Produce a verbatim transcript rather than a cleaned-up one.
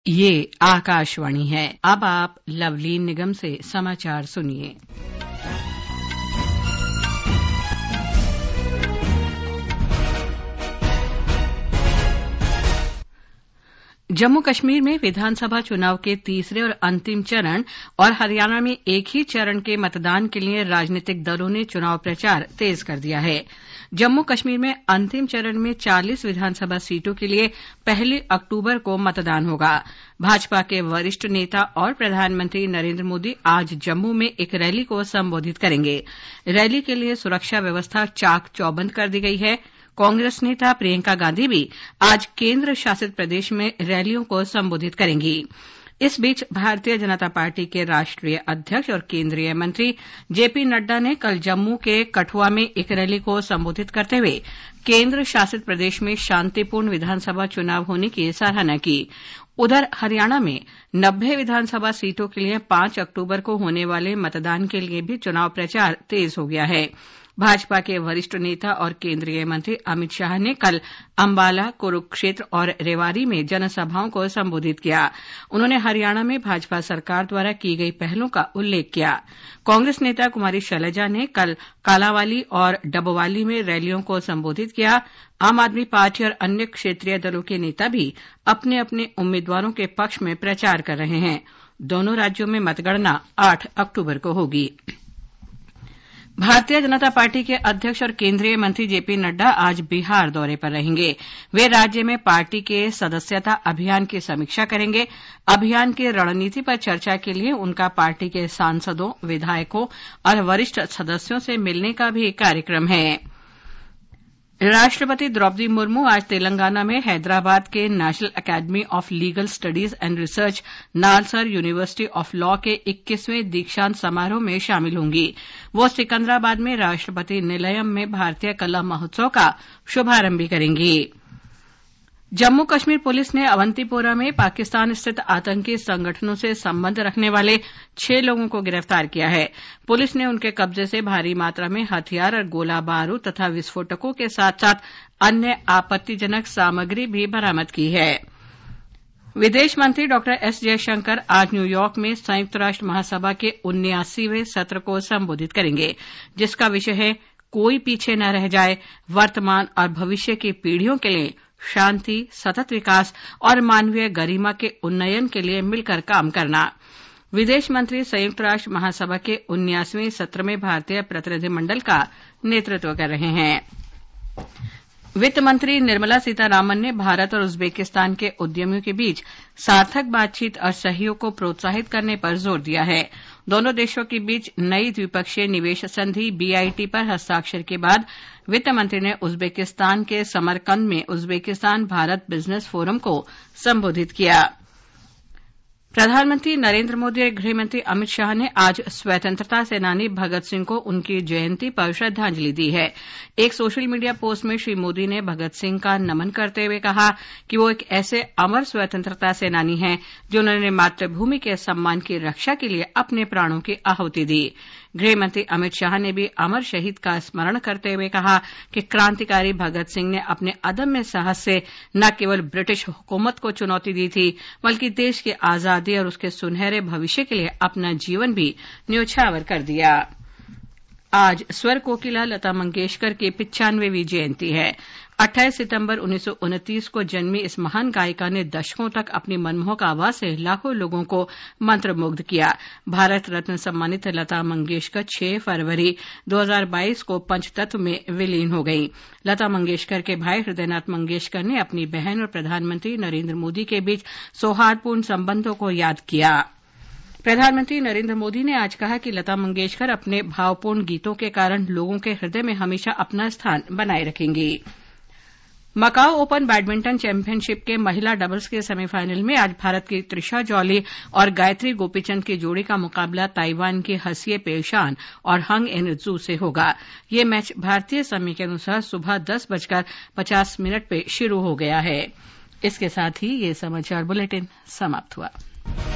ये आकाशवाणी है। अब आप लवलीन निगम से समाचार सुनिए। जम्मू कश्मीर में विधानसभा चुनाव के तीसरे और अंतिम चरण और हरियाणा में एक ही चरण के मतदान के लिए राजनीतिक दलों ने चुनाव प्रचार तेज कर दिया है। जम्मू कश्मीर में अंतिम चरण में चालीस विधानसभा सीटों के लिए पहली अक्टूबर को मतदान होगा। भाजपा के वरिष्ठ नेता और प्रधानमंत्री नरेंद्र मोदी आज जम्मू में एक रैली को संबोधित करेंगे। रैली के लिए सुरक्षा व्यवस्था चाक चौबंद कर दी गई है। कांग्रेस नेता प्रियंका गांधी भी आज केंद्र शासित प्रदेश में रैलियों को संबोधित करेंगी। इस बीच भारतीय जनता पार्टी के राष्ट्रीय अध्यक्ष और केंद्रीय मंत्री जेपी नड्डा ने कल जम्मू के कठुआ में एक रैली को संबोधित करते हुए केंद्र शासित प्रदेश में शांतिपूर्ण विधानसभा चुनाव होने की सराहना की। उधर हरियाणा में नब्बे विधानसभा सीटों के लिए पांच अक्टूबर को होने वाले मतदान के लिए भी चुनाव प्रचार तेज हो गया है। भाजपा के वरिष्ठ नेता और केंद्रीय मंत्री अमित शाह ने कल अंबाला, कुरुक्षेत्र और रेवाड़ी में जनसभाओं को संबोधित किया। उन्होंने हरियाणा में भाजपा सरकार द्वारा की गई पहलों का उल्लेख किया। कांग्रेस नेता कुमारी शैलजा ने कल कालांवाली और डबवाली में रैलियों को संबोधित किया। आम आदमी पार्टी और अन्य क्षेत्रीय दलों के नेता भी अपने अपने उम्मीदवारों के पक्ष में प्रचार कर रहे हैं। दोनों राज्यों में मतगणना आठ अक्टूबर को होगी। भारतीय जनता पार्टी के अध्यक्ष और केंद्रीय मंत्री जेपी नड्डा आज बिहार दौरे पर रहेंगे। वे राज्य में पार्टी के सदस्यता अभियान की समीक्षा करेंगे। अभियान की रणनीति पर चर्चा के लिए उनका पार्टी के सांसदों, विधायकों और वरिष्ठ सदस्यों से मिलने का भी कार्यक्रम है। राष्ट्रपति द्रौपदी मुर्मू आज तेलंगाना में हैदराबाद के national academy of legal studies and research NALSAR university of law के इक्कीसवें दीक्षांत समारोह में शामिल होंगी। वो सिकंदराबाद में राष्ट्रपति निलयम में भारतीय कला महोत्सव का शुभारंभ भी करेंगी। जम्मू कश्मीर पुलिस ने अवंतीपोरा में पाकिस्तान स्थित आतंकी संगठनों से संबंध रखने वाले छह लोगों को गिरफ्तार किया है। पुलिस ने उनके कब्जे से भारी मात्रा में हथियार और गोला बारूद तथा विस्फोटकों के साथ साथ अन्य आपत्तिजनक सामग्री भी बरामद की है। विदेश मंत्री डॉक्टर एस जयशंकर आज न्यूयॉर्क में संयुक्त राष्ट्र महासभा के उन्यासीवें सत्र को संबोधित करेंगे, जिसका विषय है कोई पीछे न रह जाए, वर्तमान और भविष्य की पीढ़ियों के लिए शांति, सतत विकास और मानवीय गरिमा के उन्नयन के लिए मिलकर काम करना। विदेश मंत्री संयुक्त राष्ट्र महासभा के उन्यासीवें सत्र में भारतीय प्रतिनिधिमंडल का नेतृत्व कर रहे हैं। वित्त मंत्री निर्मला सीतारामन ने भारत और उज्बेकिस्तान के उद्यमियों के बीच सार्थक बातचीत और सहयोग को प्रोत्साहित करने पर जोर दिया है। दोनों देशों के बीच नई द्विपक्षीय निवेश संधि बीआईटी पर हस्ताक्षर के बाद वित्त मंत्री ने उज्बेकिस्तान के समरकंद में उज्बेकिस्तान भारत बिजनेस फोरम को संबोधित किया। प्रधानमंत्री नरेंद्र मोदी और गृहमंत्री अमित शाह ने आज स्वतंत्रता सेनानी भगत सिंह को उनकी जयंती पर श्रद्धांजलि दी है। एक सोशल मीडिया पोस्ट में श्री मोदी ने भगत सिंह का नमन करते हुए कहा कि वो एक ऐसे अमर स्वतंत्रता सेनानी हैं जिन्होंने मातृभूमि के सम्मान की रक्षा के लिए अपने प्राणों की आहुति दी। गृहमंत्री अमित शाह ने भी अमर शहीद का स्मरण करते हुए कहा कि क्रांतिकारी भगत सिंह ने अपने अदम्य साहस से न केवल ब्रिटिश हुकूमत को चुनौती दी थी, बल्कि देश की आजादी और उसके सुनहरे भविष्य के लिए अपना जीवन भी न्यौछावर कर दिया। आज स्वर कोकिला लता मंगेशकर की पिचानवेवीं जयंती है। अट्ठाईस सितंबर उन्नीस सौ उनतीस को जन्मी इस महान गायिका ने दशकों तक अपनी मनमोहक आवाज से लाखों लोगों को मंत्रमुग्ध किया। भारत रत्न सम्मानित लता मंगेशकर छह फरवरी दो हज़ार बाईस को पंचतत्व में विलीन हो गईं। लता मंगेशकर के भाई हृदयनाथ मंगेशकर ने अपनी बहन और प्रधानमंत्री नरेंद्र मोदी के बीच सौहार्दपूर्ण संबंधों को याद किया। प्रधानमंत्री नरेंद्र मोदी ने आज कहा कि लता मंगेशकर अपने भावपूर्ण गीतों के कारण लोगों के हृदय में हमेशा अपना स्थान बनाए रखेंगी। मकाओ ओपन बैडमिंटन चैंपियनशिप के महिला डबल्स के सेमीफाइनल में आज भारत की त्रिशा जॉली और गायत्री गोपीचंद की जोड़ी का मुकाबला ताइवान की हसिये पेशान और हंग इन जू से होगा। ये मैच भारतीय समय के अनुसार सुबह दस बजकर पचास मिनट पर शुरू हो गया है। इसके साथ ही ये समाचार बुलेटिन समाप्त हुआ।